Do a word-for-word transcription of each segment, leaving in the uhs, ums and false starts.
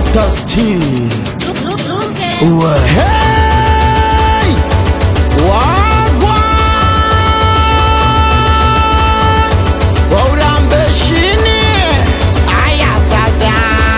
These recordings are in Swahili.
Dusty. Hey! Wagwan! Waurambeshini! Aya sasa!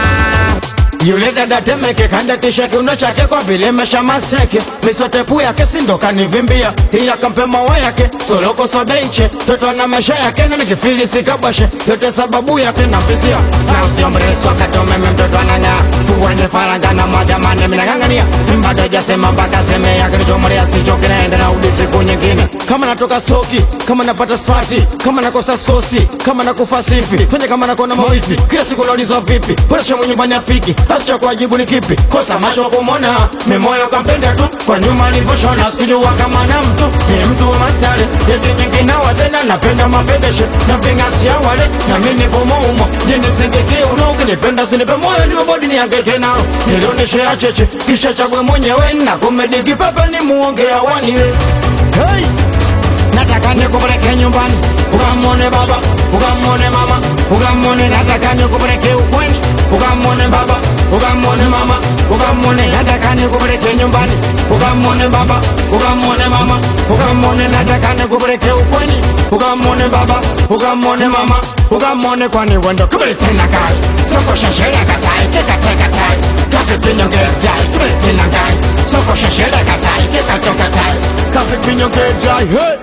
Yule dada temeke kanda tisha kiuno chake kwa vile mesha maseke. Misote pu yake sindoka nivimbia. Hila kampe mawa yake soloko sobeche. Toto na mesha yake na nikifili sikabashe. Yote sababu yake na fizia. Na usio mresu wakati umeme mtoto ananya. Uwenye faranga na majamane minagangania. Mbado jasema mpaka seme yake nichomrea sichoki naenda na udi siku nyingine. Kama natoka stoki, kama napata spati, kama nakosa skosi, kama nakufa sifi. Fanya kama nakona mawifi, kila siku naulizo vipi. Pwesha mwenye nyumbani afiki, hasa kwa jibu ni kipi. Kosa macho kumona, memoyo kampenda tu. Kwa nyuma nilivyoshona, sikujua kama na mtu ni mtu wa mastale, yeti nyingi na wazena. Napenda mapendeshe, na fingers ya wale. Na mini pomo umo, jini singeki unoke. Nipenda sinipe moyo, nipo bodi ni angeke nao. Nilioneshe ya cheche, kisha chagwe mwenyewe. Na kumediki pepe ni muonge awani. Hey! Nataka nikupeleke nyumbani, ukamwone baba, ukamwone mama, ukamwone. Nataka nikupeleke ukweni, ukamwone baba, ukamwone mama, ukamwone. Nataka nikupeleke nyumbani, ukamwone baba, ukamwone mama, ukamwone. Nataka nikupeleke ukweni, ukamwone baba, ukamwone mama, ukamwone. Kwani wendo kubelete na kai, soko shashera katai, kekate katai, kafe pinyo gedai, kubelete na kai, soko shashera katai, kekato katai, kafe pinyo gedai. Hey!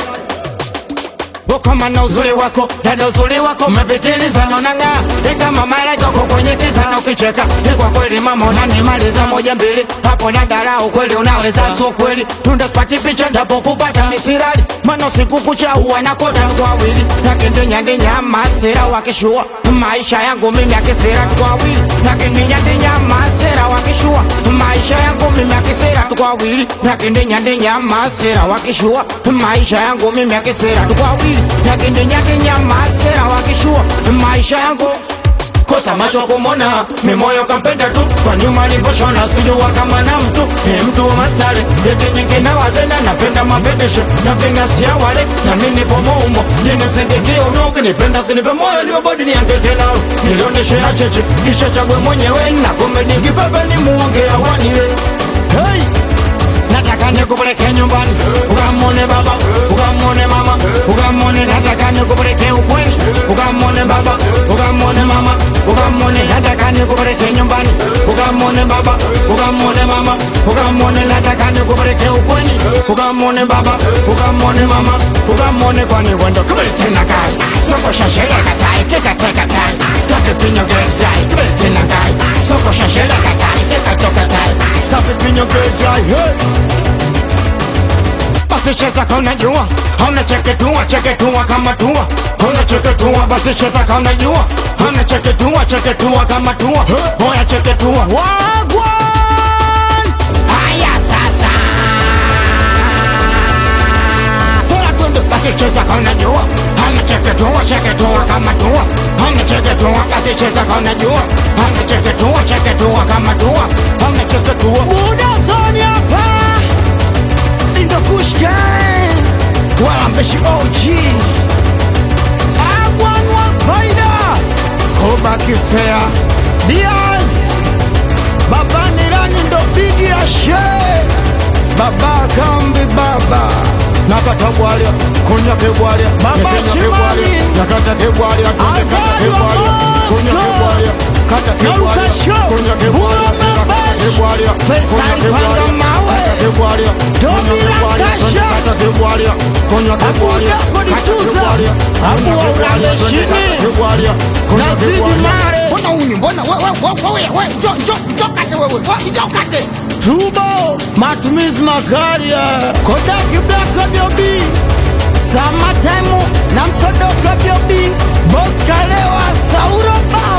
Kama na uzuri wako, dada uzuri wako umepitiliza nonanga. Eka mama like uko kwenye kiza na ukicheka. Kwa kweli mama unanimaliza moja mbili. Hapo na darau kweli unaweza sio kweli. Tunda spati picha ndapo kupata misirali. Mano siku kucha huwa nakoda kwa wili. Nakindenya ndenya masera wakishua. Maisha yangu mimi akisera kwa wili. Nakindenya ndenya masera wakishua. Maisha yangu mimi akisera kwa wili. Nakindenya ndenya masera wakishua. Maisha yangu mimi akisera kwa wili. Nakinde nyake nyama sera wakishua. Maisha yangu kosa macho kumona, mimoyo kampenda tu. Kwa nyuma nilivyoshona, sikujua kama na mtu ni mtu wa mastale, yeti nyingi na wazena. Napenda mapendeshe, na fingers ya wale. Na mini pomo umo, jini sengeki unoke. Nipenda sinipe moyo, nipo bodi ni angeke nao. Nilioneshe ya cheche, kisha chagwe mwenyewe. Na kumediki pepe ni muonge awani. Hey! Nataka nikupeleke nyumbani, ukamwone baba, ukamwone mama, ukamwone. Nataka nikupeleke ukweni, ukamwone baba, ukamwone mama, ukamwone. Nataka nikupeleke nyumbani, ukamwone baba, ukamwone mama, ukamwone. Nataka nikupeleke ukweni, ukamwone baba, ukamwone mama, ukamwone. Kwani wendo kubelete na kai, soko shashera katai, kekate katai, kafe pinyo gedai, kubelete na kai, soko shashera katai, kekato katai, kafe pinyo gedai. Hey! Basi cheza kama jua, hauna cheke tuwa, cheke tuwa kama tuwa. Hauna cheke tuwa, basi cheza kama jua, hauna cheke tuwa, cheke tuwa kama tuwa. Hoya cheke tuwa. Wagwan! Haya sasa. Sola tundu, basi cheza kama jua, hauna cheke tuwa, cheke tuwa kama tuwa. Hauna cheke tuwa, basi cheza kama jua, hauna cheke tuwa, cheke tuwa kama tuwa. Hauna cheke tuwa. Buda Sonia pa. In the Kush Gang, Warambeshi O G. Agwan was Spider. Koba Kifea Diaz. Baba Nirani ndo Bigi Ashe. Baba Kambi Baba. Nakata Bwalia, Konya Kebwalia, Baba Shimani, Nakata Kebwalia, Konya Kebwalia, Konya Kebwalia, Kata Kebwalia, Konya Kebwalia, Nakata Kebwalia, Konya Kebwalia, Kebwalia, Konya Kebwalia, Kata Kebwalia, Konya Kebwalia, Kata Kebwalia, Abu Urambeshini, Kebwalia, Konya Kebwalia. Mbona uni, mbona wewe wewe wewe, njoo njoo njoo kate wewe, njoo kate. Tubo, matumizi makali ya Kodaki Black Biobi, Summertime na Msodoka Biobi, Boss Kalewa Saura.